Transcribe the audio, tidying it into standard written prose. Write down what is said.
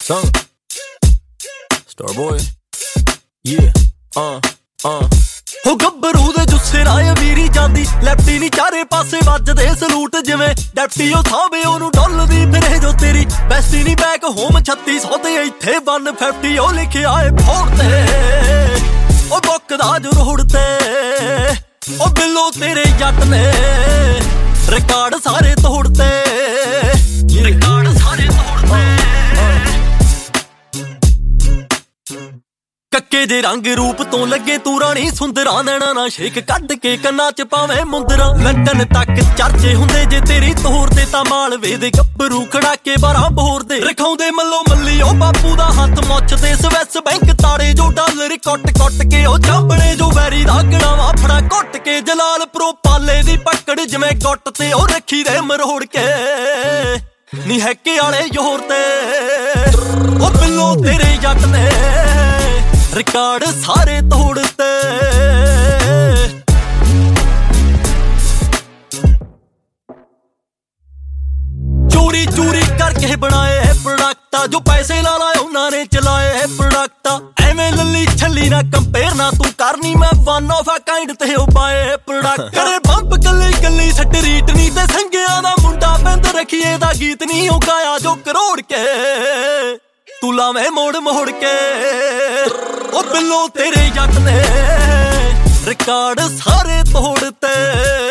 Song Starboy ਹੋ ਗੱਭਰੂ ਦੇ ਜੁੱਸੇ ਨਾਲ ਵੀਰੀ ਜਾਂਦੀ ਲੈਫਟੀ ਨੀ ਚਾਰੇ ਪਾਸੇ ਵੱਜਦੇ ਸਲੂਟ ਜਿਵੇਂ ਡੈਪਟੀ ਉਹ ਸਾਹਵੇ ਉਹਨੂੰ ਡੁੱਲਦੀ ਫਿਰੇ ਜੋ ਤੇਰੀ ਬੈਸਟੀ ਨੀ ਬੈਕ ਹੋਮ 3600 ਤੇ ਇੱਥੇ 150 ਉਹ ਲਿਖਿਆ ਏ ਫੋੜ ਤੇ ਉਹ ਬੁੱਕਦਾ ਜੋ ਰੋੜ ਤੇ ਉਹ ਬਿੱਲੋ ਤੇਰੇ ਜੱਟ ਨੇ ਰਿਕਾਰਡ ਸਾਰੇ ਤੋੜਤੇ ਕੱਕੇ ਦੇ ਰੰਗ ਰੂਪ ਤੋਂ ਲੱਗੇ ਤੂੰ ਰਾਣੀ ਸੁੰਦਰਾਂ ਨੈਣਾ ਨਾ ਸ਼ੇਕ ਕੱਢ ਕੇ ਕੰਨਾਂ ਚ ਪਾਵੇਂ ਮੁੰਦਰਾਂ ਲੰਡਨ ਤੱਕ ਚਰਚੇ ਹੁੰਦੇ ਜੇ ਤੇਰੀ ਤੋਰ ਤੇ ਤਾਂ ਮਾਲਵੇ ਦੇ ਗੱਭਰੂ ਖੜਾ ਕੇ 12 ਬੋਰ ਦੇ ਰਖਾਉਂਦੇ ਮੱਲੋ ਮੱਲੀ ਉਹ ਬਾਪੂ ਦਾ ਹੱਥ ਮੁੱਛ ਤੇ ਸਵਿਸ ਬੈਂਕ ਤਾੜੇ ਜੋ ਡਾਲਰ ਕੁੱਟ ਕੇ ਉਹ ਚਾਂਬਣੇ ਜੋ ਵੈਰੀ ਦਾ ਗਣਾਵਾ ਫੜਾ ਘੁੱਟ ਕੇ ਜਲਾਲਪੁਰੋਂ ਪਾਲੇ ਦੀ ਪਕੜ ਜਿਵੇਂ ਗੁੱਟ ਤੇ ਉਹ ਰੱਖੀ ਦੇ ਮਰੋੜ ਕੇ ਨੀ ਹੈਕੇ ਵਾਲੇ ਜ਼ੋਰ ਤੇ ਉਹ ਬਿੱਲੋ ਤੇਰੇ ਜੱਟ ਨੇ ਰਿਕਾਰਡ ਸਾਰੇ ਤੋੜਤੇ ਚੋਰੀ ਕਰਕੇ ਬਣਾਏ ਪ੍ਰੋਡਕਟ ਜੋ ਪੈਸੇ ਲਾ ਲਾਏ ਉਹਨਾਂ ਨੇ ਚਲਾਏ ਪ੍ਰੋਡਕਟ ਐਵੇਂ ਲੱਲੀ ਛੱਲੀ ਨਾ ਕੰਪੇਅਰ ਨਾ ਤੂੰ ਕਰਨੀ ਮੈਂ ਵਨ ਆਫ ਅ ਕਾਈਂਡ ਤੇ ਉਹ ਪਾਏ ਪ੍ਰੋਡਕਟ ਕਰੇ ਬੰਬ ਕੱਲੀ ਸਟਰੀਟ ਨਹੀਂ ਤੇ ਸੰਗਿਆਂ ਦਾ ਮੁੰਡਾ ਬੰਦ ਰੱਖੀਏ ਦਾ ਗੀਤ ਨਹੀਂ ਉਹ ਗਾਇਆ ਜੋ ਕਰੋੜ ਕੇ ਤੂੰ ਲਾਵੇਂ ਮੋੜ ਕੇ ਉਹ ਬਿੱਲੋ ਤੇਰੇ ਜੱਟ ਨੇ ਰਿਕਾਰਡ ਸਾਰੇ ਤੋੜਤੇ